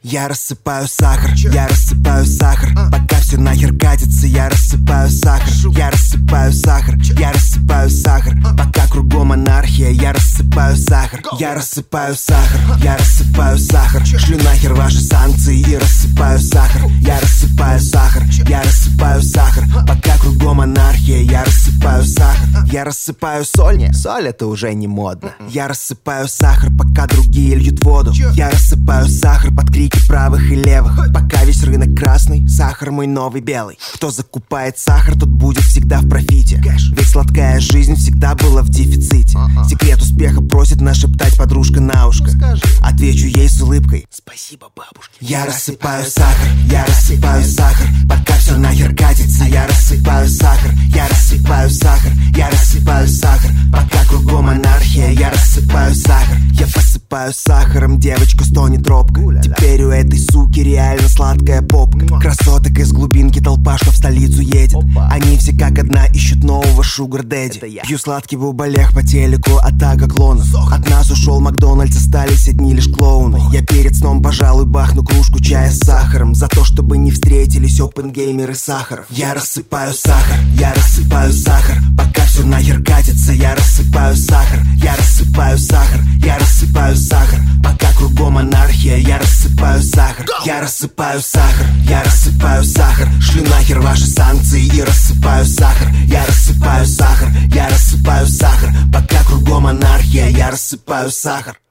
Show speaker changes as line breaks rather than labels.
Я рассыпаю сахар, я рассыпаю сахар. Пока все нахер катится, я рассыпаю сахар. Я рассыпаю сахар, я рассыпаю сахар. Пока кругом анархия, я рассыпаю сахар. Я рассыпаю сахар, я рассыпаю сахар. Шлю нахер ваши санкции и рассыпаю сахар. Я рассыпаю сахар, я рассыпаю сахар. Пока кругом анархия, я рассыпаю сахар. Я рассыпаю соль, не, соль это уже не модно. Я рассыпаю сахар, пока другие льют воду. Я рассыпаю сахар под крики правых и левых. Пока весь рынок красный, сахар мой новый белый. Кто закупает сахар, тот будет всегда в профите. Ведь сладкая жизнь всегда была в дефиците. Секрет успеха просит нашептать подружка на ушко. Отвечу ей с улыбкой: спасибо, бабушке. Я рассыпаю сахар, я рассыпаю сахар. Пока все нахер катится, я рассыпаю сахар. Я рассыпаю сахар, я рассыпаю сахар. Пока кругом анархия, я рассыпаю сахар. Я посыпаю сахаром девочку, стонет робко. Теперь у этой суки реально сладкая попка. Красоток из глубинки толпа, что в столицу едет. Они все как одна ищут нового шугар-дэдди. Пью сладкий бубалех по телеку, атака клонов. От нас ушел Макдональдс, остались одни лишь клоуны. Я перед сном, пожалуй, бахну кружку чая с сахаром. За то, чтобы не встретились опенгеймеры Сахаров. Я рассыпаю сахар, я рассыпаю сахар. Пока все нахер катится, я рассыпаю сахар. Я рассыпаю сахар, я рассыпаю сахар. Пока кругом анархия, я рассыпаю сахар. Я рассыпаю сахар, я рассыпаю сахар. Шлю нахер ваши санкции и рассыпаю сахар. Я рассыпаю сахар, я рассыпаю сахар. Пока кругом анархия, я рассыпаю сахар.